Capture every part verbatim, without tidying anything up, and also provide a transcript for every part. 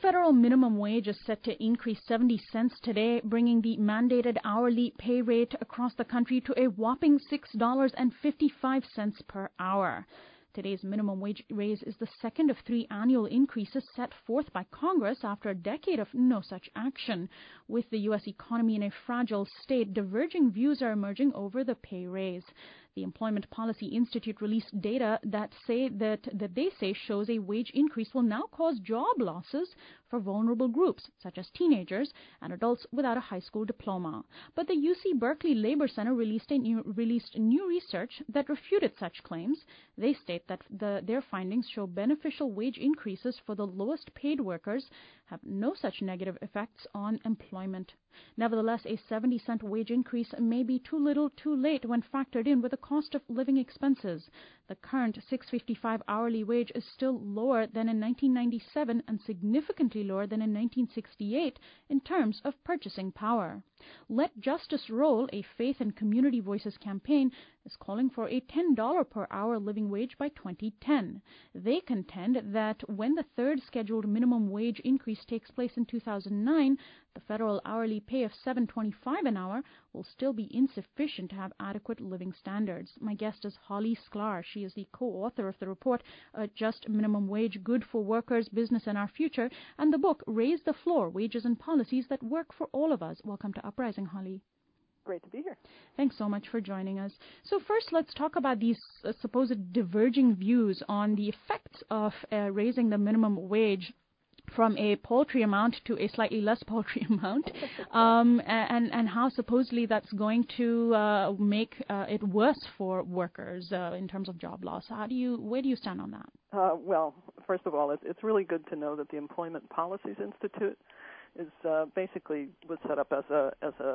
federal minimum wage is set to increase seventy cents today, bringing the mandated hourly pay rate across the country to a whopping six dollars and fifty-five cents per hour. Today's minimum wage raise is the second of three annual increases set forth by Congress after a decade of no such action. With the U S economy in a fragile state, diverging views are emerging over the pay raise. The Employment Policy Institute released data that say that, that they say shows a wage increase will now cause job losses for vulnerable groups, such as teenagers and adults without a high school diploma. But the U C Berkeley Labor Center released, a new, released new research that refuted such claims. They state that the, their findings show beneficial wage increases for the lowest paid workers have no such negative effects on employment. Nevertheless, a seventy cent wage increase may be too little too late when factored in with the cost of living expenses. The current six dollars and fifty-five cents hourly wage is still lower than in nineteen ninety-seven and significantly lower than in nineteen sixty-eight in terms of purchasing power. Let Justice Roll, a Faith and Community Voices campaign, is calling for a ten dollars per hour living wage by twenty ten. They contend that when the third scheduled minimum wage increase takes place in two thousand nine, the federal hourly pay of seven dollars and twenty-five cents an hour will still be insufficient to have adequate living standards. My guest is Holly Sklar. She is the co-author of the report, A Just Minimum Wage, Good for Workers, Business and Our Future, and the book, Raise the Floor, Wages and Policies That Work for All of Us. Welcome to Uprising, Holly. Great to be here. Thanks so much for joining us. So first, let's talk about these uh, supposed diverging views on the effects of uh, raising the minimum wage from a paltry amount to a slightly less paltry amount, um, and, and how supposedly that's going to uh, make uh, it worse for workers uh, in terms of job loss. How do you, where do you stand on that? Uh, well, first of all, it's, it's really good to know that the Employment Policies Institute is uh, basically was set up as a as a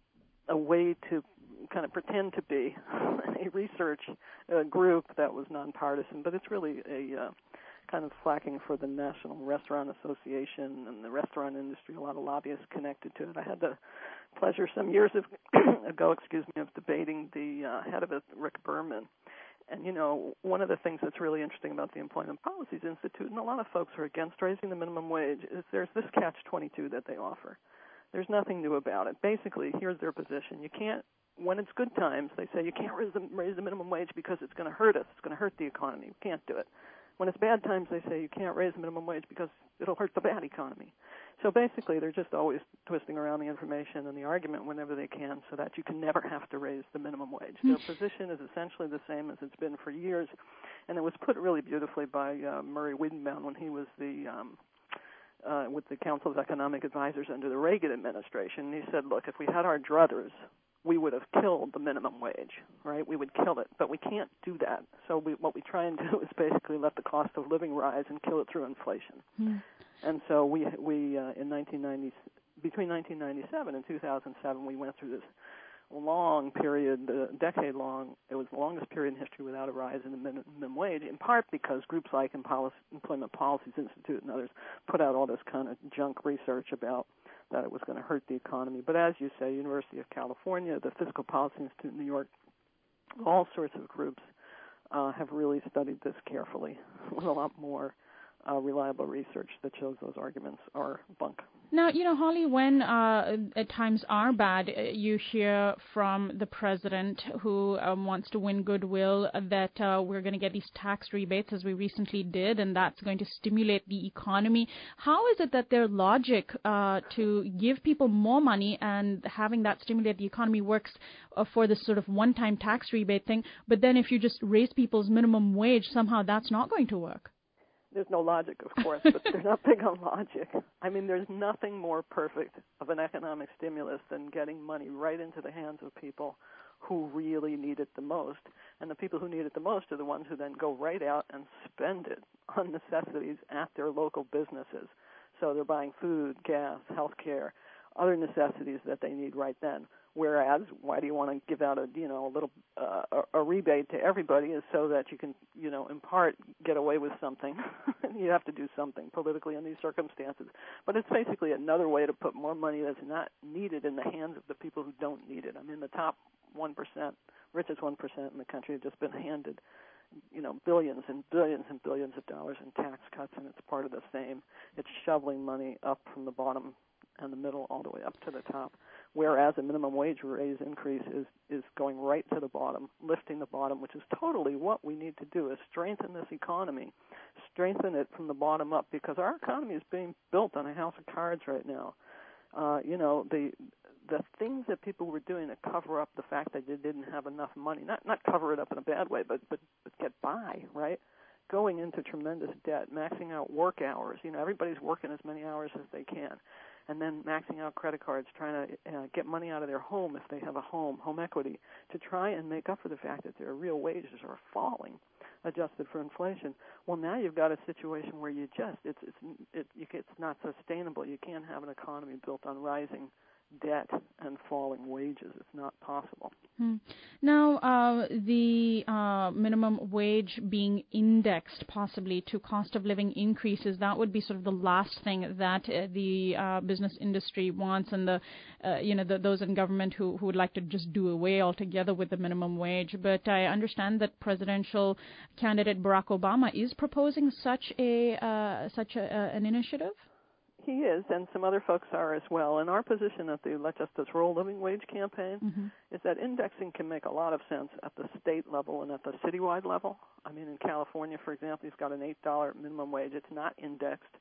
a way to kind of pretend to be a research uh, group that was nonpartisan, but it's really a uh, kind of slacking for the National Restaurant Association and the restaurant industry, a lot of lobbyists connected to it. I had the pleasure some years of, ago, excuse me, of debating the uh, head of it, Rick Berman. And, you know, one of the things that's really interesting about the Employment Policies Institute, and a lot of folks are against raising the minimum wage, is there's this catch twenty-two that they offer. There's nothing new about it. Basically, here's their position. You can't, when it's good times, they say you can't raise the, raise the minimum wage because it's going to hurt us. It's going to hurt the economy. We can't do it. When it's bad times, they say you can't raise the minimum wage because it'll hurt the bad economy. So basically, they're just always twisting around the information and the argument whenever they can so that you can never have to raise the minimum wage. Their position is essentially the same as it's been for years, and it was put really beautifully by uh, Murray Weidenbaum when he was the um, uh, with the Council of Economic Advisors under the Reagan administration. He said, look, if we had our druthers, we would have killed the minimum wage, right? We would kill it, but we can't do that. So we, what we try and do is basically let the cost of living rise and kill it through inflation. Mm. And so we, we uh, in nineteen ninety, between nineteen ninety-seven and two thousand seven, we went through this long period, uh, decade long. It was the longest period in history without a rise in the minimum wage, in part because groups like Employment Policies Institute and others put out all this kind of junk research about that it was going to hurt the economy. But as you say, University of California, the Fiscal Policy Institute in New York, all sorts of groups uh, have really studied this carefully with a lot more uh, reliable research that shows those arguments are bunk. Now, you know, Holly, when uh, at times are bad, you hear from the president who um, wants to win goodwill that uh, we're going to get these tax rebates, as we recently did, and that's going to stimulate the economy. How is it that their logic uh, to give people more money and having that stimulate the economy works uh, for this sort of one-time tax rebate thing, but then if you just raise people's minimum wage, somehow that's not going to work? There's no logic, of course, but they're not big on logic. I mean, there's nothing more perfect of an economic stimulus than getting money right into the hands of people who really need it the most. And the people who need it the most are the ones who then go right out and spend it on necessities at their local businesses. So they're buying food, gas, health care, other necessities that they need right then. Whereas, why do you want to give out a, you know, a little uh, a, a rebate to everybody is so that you can, you know, in part get away with something. You have to do something politically in these circumstances. But it's basically another way to put more money that's not needed in the hands of the people who don't need it. I mean, the top one percent, richest one percent in the country have just been handed you know, billions and billions and billions of dollars in tax cuts, and it's part of the same. It's shoveling money up from the bottom and the middle all the way up to the top, whereas a minimum wage raise increase is, is going right to the bottom, lifting the bottom, which is totally what we need to do, is strengthen this economy, strengthen it from the bottom up, because our economy is being built on a house of cards right now. Uh, you know, the the things that people were doing to cover up the fact that they didn't have enough money, not not cover it up in a bad way, but, but, but get by, right? Going into tremendous debt, maxing out work hours. You know, everybody's working as many hours as they can. And then maxing out credit cards, trying to uh, get money out of their home if they have a home, home equity, to try and make up for the fact that their real wages are falling, adjusted for inflation. Well, now you've got a situation where you just, it's it's it, you, it's not sustainable. You can't have an economy built on rising debt and falling wages. It's not possible. Hmm. Now, uh, the uh, minimum wage being indexed possibly to cost of living increases, that would be sort of the last thing that uh, the uh, business industry wants, and the, uh, you know, the, those in government who, who would like to just do away altogether with the minimum wage. But I understand that presidential candidate Barack Obama is proposing such a uh, such a, uh, an initiative. He is, and some other folks are as well. And our position at the Let Justice Roll Living Wage campaign mm-hmm. is that indexing can make a lot of sense at the state level and at the citywide level. I mean, in California, for example, he's got an eight dollar minimum wage. It's not indexed.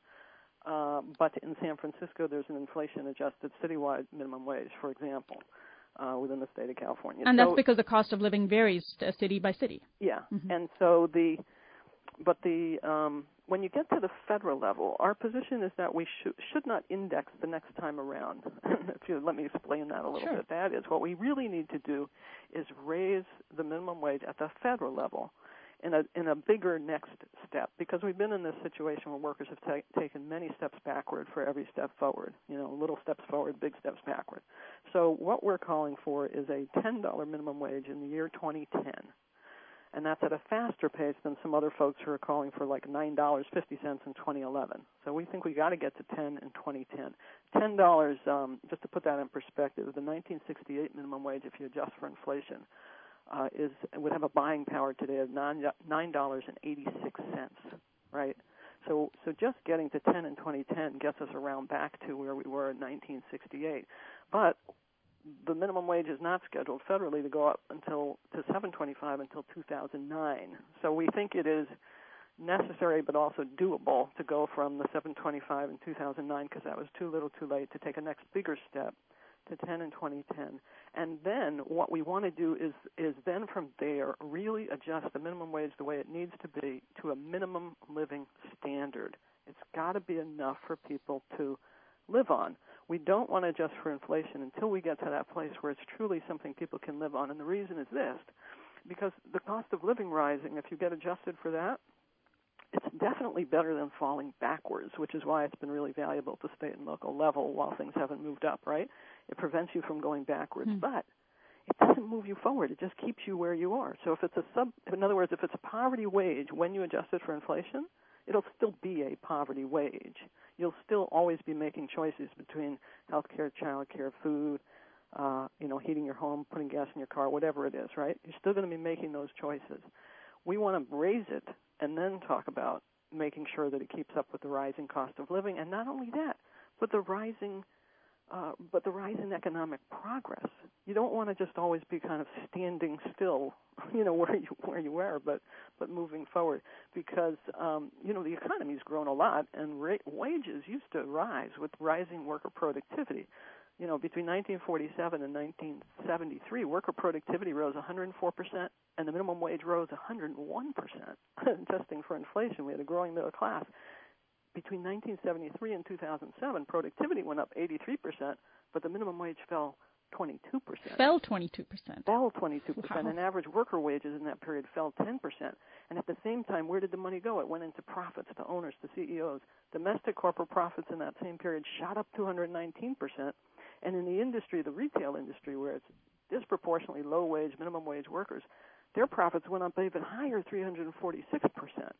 Uh, but in San Francisco, there's an inflation-adjusted citywide minimum wage, for example, uh, within the state of California. And so, that's because the cost of living varies uh, city by city. Yeah, mm-hmm. and so the, but the, um, when you get to the federal level, our position is that we sh- should not index the next time around. If you let me explain that a little sure. bit. That is, what we really need to do is raise the minimum wage at the federal level in a in a bigger next step, because we've been in this situation where workers have ta- taken many steps backward for every step forward. You know, little steps forward, big steps backward. So what we're calling for is a ten dollar minimum wage in the year twenty ten. And that's at a faster pace than some other folks who are calling for like nine dollars and fifty cents in twenty eleven. So we think we got to get to ten in twenty ten. ten dollars, um, just to put that in perspective, the nineteen sixty-eight minimum wage, if you adjust for inflation, uh, is would have a buying power today of nine dollars and eighty-six cents, right? So so just getting to ten in twenty ten gets us around back to where we were in nineteen sixty-eight. But the minimum wage is not scheduled federally to go up until to seven twenty-five until two thousand nine. So we think it is necessary but also doable to go from the seven twenty-five in two thousand nine, because that was too little too late, to take a next bigger step to ten in twenty ten. And then what we want to do is is then from there really adjust the minimum wage the way it needs to be to a minimum living standard. It's got to be enough for people to live on. We don't want to adjust for inflation until we get to that place where it's truly something people can live on. And the reason is this, because the cost of living rising, if you get adjusted for that, it's definitely better than falling backwards, which is why it's been really valuable at the state and local level while things haven't moved up, right? It prevents you from going backwards, mm. but it doesn't move you forward. It just keeps you where you are. So if it's a sub, in other words, if it's a poverty wage when you adjust it for inflation, it'll still be a poverty wage. You'll still always be making choices between health care, child care, food, uh, you know, heating your home, putting gas in your car, whatever it is, right? You're still going to be making those choices. We want to raise it and then talk about making sure that it keeps up with the rising cost of living, and not only that, but the rising, uh, but the rising economic progress. You don't want to just always be kind of standing still, you know, where you where you were, but but moving forward, because um, you know the economy's grown a lot, and ra- wages used to rise with rising worker productivity. You know, between nineteen forty-seven and nineteen seventy-three, worker productivity rose one hundred four percent, and the minimum wage rose one hundred one percent. Adjusting for inflation, we had a growing middle class. Between nineteen seventy-three and two thousand seven, productivity went up eighty-three percent, but the minimum wage fell twenty-two percent. Fell twenty-two percent. Fell twenty-two percent, Wow. and average worker wages in that period fell ten percent. And at the same time, where did the money go? It went into profits, to owners, to C E Os. Domestic corporate profits in that same period shot up two hundred nineteen percent. And in the industry, the retail industry, where it's disproportionately low-wage, minimum-wage workers, their profits went up even higher, three hundred forty-six percent.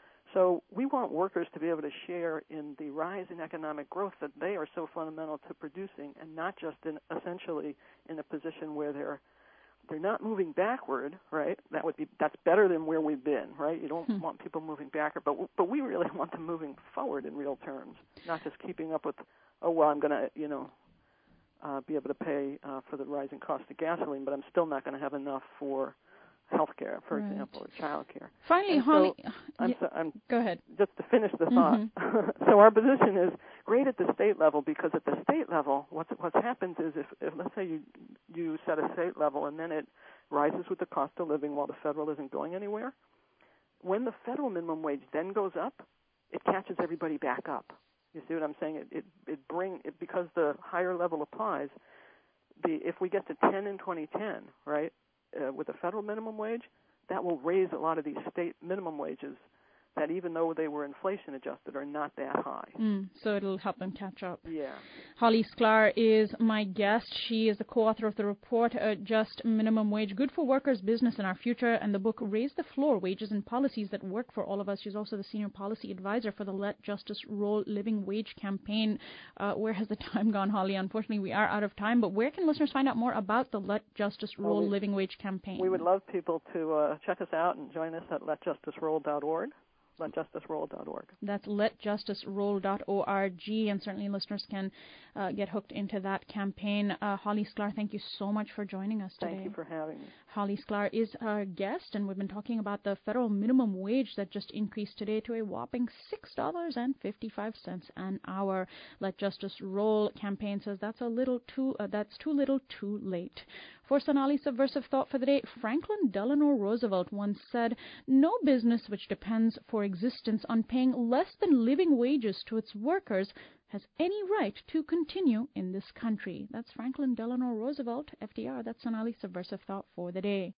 So we want workers to be able to share in the rise in economic growth that they are so fundamental to producing, and not just in essentially in a position where they're they're not moving backward, right? That would be that's better than where we've been, right? You don't hmm. want people moving backward, but but we really want them moving forward in real terms, not just keeping up with, oh well, I'm going to you know uh, be able to pay uh, for the rising cost of gasoline, but I'm still not going to have enough for healthcare, for right. example, or child care. Finally, and Holly, so, I'm, yeah, so, I'm go ahead. Just to finish the thought. Mm-hmm. So our position is great at the state level because at the state level, what what happens is if, if let's say you you set a state level and then it rises with the cost of living while the federal isn't going anywhere, when the federal minimum wage then goes up, it catches everybody back up. You see what I'm saying? It it, it bring it because the higher level applies. The if we get to ten in twenty ten, right? Uh, with the federal minimum wage, that will raise a lot of these state minimum wages that even though they were inflation adjusted are not that high. Mm, so it'll help them catch up. Yeah. Holly Sklar is my guest. She is the co-author of the report, uh, Just Minimum Wage, Good for Workers, Business and Our Future, and the book Raise the Floor, Wages and Policies That Work for All of Us. She's also the senior policy advisor for the Let Justice Roll Living Wage campaign. Uh, where has the time gone, Holly? Unfortunately, we are out of time, but where can listeners find out more about the Let Justice Roll well, we, Living Wage campaign? We would love people to uh, check us out and join us at let justice roll dot org. let justice roll dot org. That's let justice roll dot org, and certainly listeners can uh, get hooked into that campaign. Uh, Holly Sklar, thank you so much for joining us today. Thank you for having me. Holly Sklar is our guest, and we've been talking about the federal minimum wage that just increased today to a whopping six dollars and fifty-five cents an hour. Let Justice Roll campaign says that's a little too uh, that's too little, too late. For Sonali's subversive thought for the day, Franklin Delano Roosevelt once said, "No business which depends for existence on paying less than living wages to its workers has any right to continue in this country." That's Franklin Delano Roosevelt, F D R. That's Sonali's subversive thought for the day.